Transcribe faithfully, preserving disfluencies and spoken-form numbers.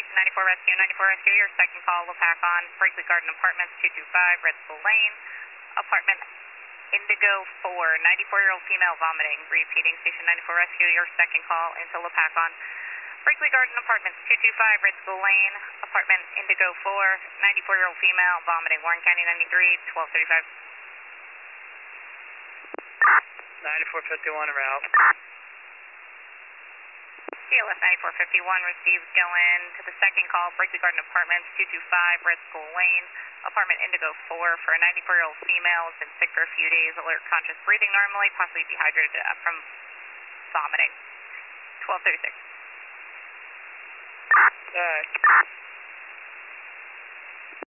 ninety-four Rescue, ninety-four Rescue, your second call, Lopakon, Brinkley Garden Apartments, two two five, Red School Lane, apartment Indigo four, ninety-four-year-old female vomiting, repeating, Station ninety-four Rescue, your second call into Lopakon, Brinkley Garden Apartments, two two five, Red School Lane, apartment Indigo four, ninety-four-year-old female vomiting, Warren County ninety-three, twelve thirty-five. ninety-four fifty-one en route. C L S ninety-four fifty-one received, going to the second call, Brinkley Garden Apartments, two two five, Red School Lane, apartment Indigo four, for a ninety-four-year-old female who's been sick for a few days, alert, conscious, breathing normally, possibly dehydrated uh, from vomiting. twelve thirty-six. Alright.